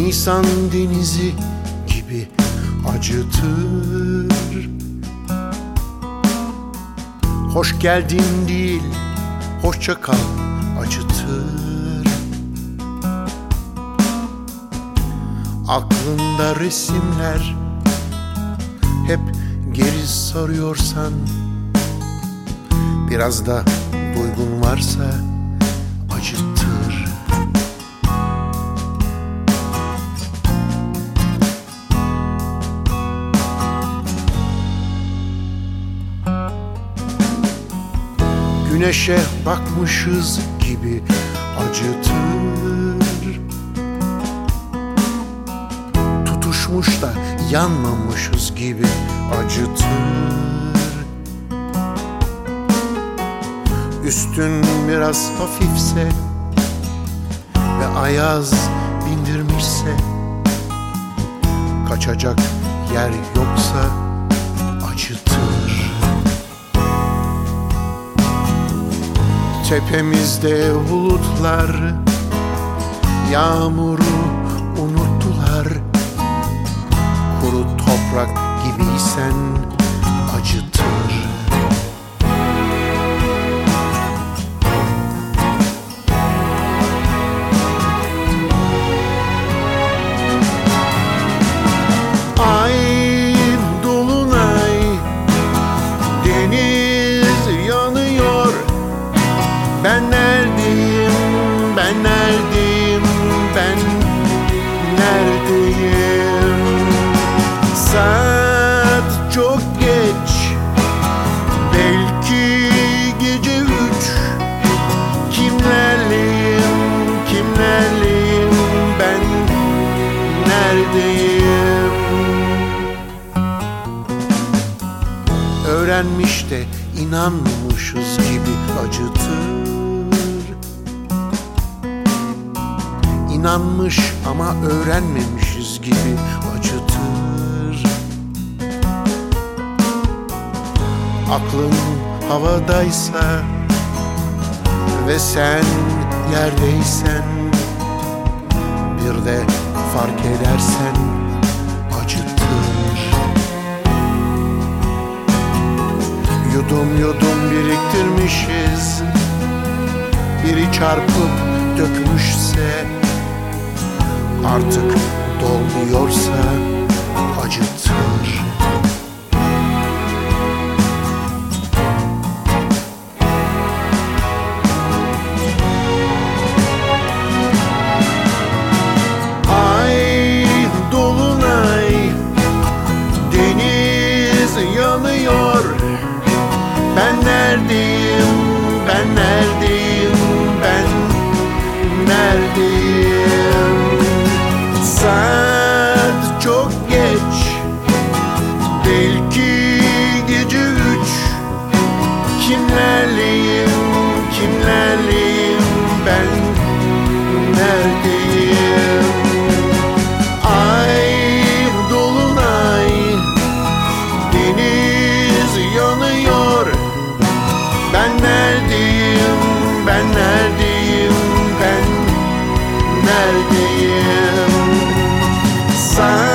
Nisan denizi gibi acıtır. Hoş geldin değil, hoşça kal acıtır. Aklında resimler hep geri sarıyorsan, biraz da duygun varsa acıtır. Güneşe bakmışız gibi acıtır. Tutuşmuş da yanmamışız gibi acıtır. Üstün biraz hafifse ve ayaz bindirmişse, kaçacak yer yoksa acıtır. Tepemizde bulutlar yağmuru unuttular. Kuru toprak gibiysen acıtır. Ay, dolunay, deniz yanıyor. Ben neredeyim, ben neredeyim, ben neredeyim? Saat çok geç, belki gece 3. Kimlerleyim, kimlerleyim, ben neredeyim? Öğrenmiş de inanmamışız gibi acıtır. İnanmış ama öğrenmemişiz gibi acıtır. Aklın havadaysa ve sen yerdeysen, bir de fark edersen acıtır. Yudum yudum biriktirmişiz, biri çarpıp dökmüşse, artık dolmuyorsa acıtır. Ay, dolunay, deniz yanıyor. Ben neredeyim, ben neredeyim, ben neredeyim? Saat çok geç, belki gece 3. Kimlerleyim, kimlerleyim, ben neredeyim? Ay, dolunay, deniz yanıyor. Ben neredeyim, ben neredeyim, ben neredeyim? Sen